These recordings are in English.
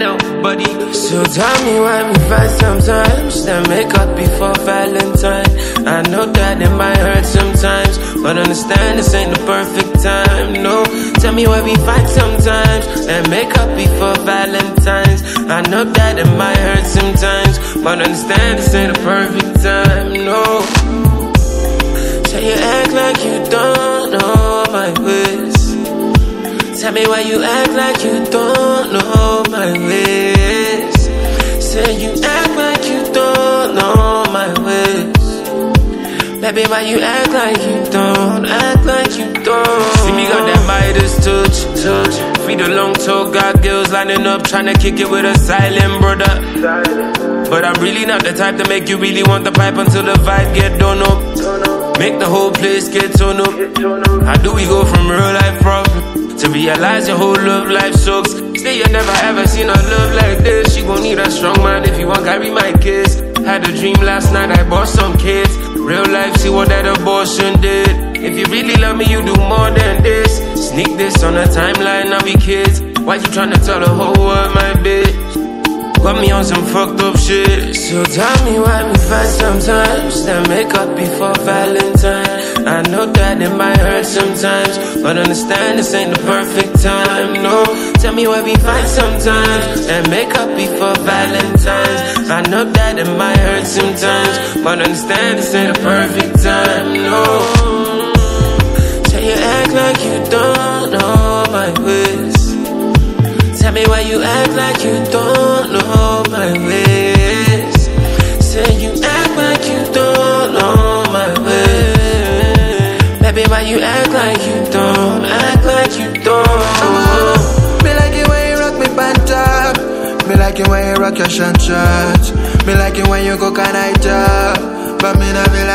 nobody. So tell me why we fight sometimes, then make up before Valentine. I know that it might hurt sometimes, but understand this ain't the perfect time, no. Tell me why we fight sometimes, then make up before Valentine's. I know that it might hurt sometimes, but understand this ain't the perfect time, no. So you act like you don't know my ways. Tell me why you act like you don't know my ways. Say you act like you don't know my ways. Baby, why you act like you don't, act like you don't. See me got that Midas touch. Free the long toe, got girls lining up, tryna kick it with a silent brother. But I'm really not the type to make you really want the pipe until the vibe get done up. Make the whole place get torn up. How do we go from real life problem to realize your whole love life sucks? Say you never ever seen a love like this. She gon' need a strong man if you want carry my kids. Had a dream last night, I bought some kids. Real life, see what that abortion did. If you really love me, you do more than this. Sneak this on the timeline, now we kids. Why you tryna tell the whole world my bitch? Got me on some fucked up shit. So tell me why we fight sometimes, then make up before Valentine. I know that it might hurt sometimes, but understand this ain't the perfect time, no. Tell me why we fight sometimes, then make up before Valentine's. I know that it might hurt sometimes, but understand this ain't the perfect time, no. So you act like you don't know my ways. Tell me why you act like you don't know my ways. Say you act like you don't know my ways. Baby, why you act like you don't, act like you don't. Me like it when you rock me panta. Me like it when you rock your shanshot. Me like it when you go Canada. But me not be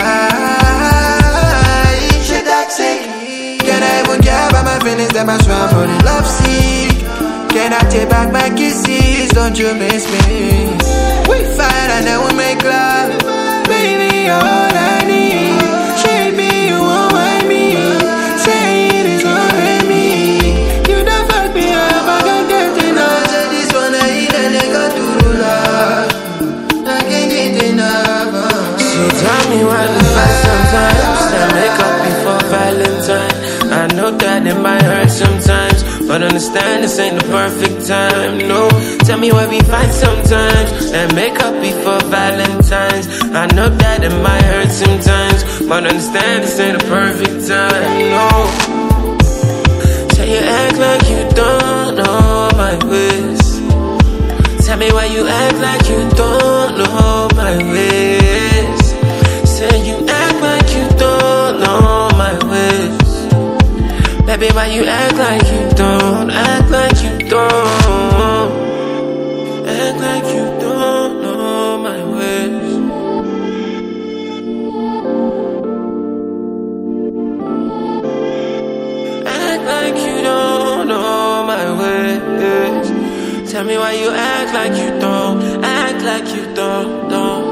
like shit toxic. Can I even care about my feelings? Them I swear for the love sick. Can I take back my kisses? Don't you miss me? We fight and then we make love. Baby, you're all I need. Treat me, you won't mind me. Say it is already me. You don't fuck me up, I can't get enough. Say this one I eat and I got to love. I can't get enough. So tell me why we fight sometimes, then make up before Valentine. I know that it might hurt sometimes, but understand this ain't the perfect time, no. Tell me why we fight sometimes, and make up before Valentine's. I know that it might hurt sometimes, but understand this ain't the perfect time, no. So you act like you don't know my ways. Tell me why you act like you don't know my ways. Say you act like you don't know my ways. Baby, why you act like you don't, act like you don't. Act like you don't know my ways. Act like you don't know my ways. Tell me why you act like you don't, act like you don't.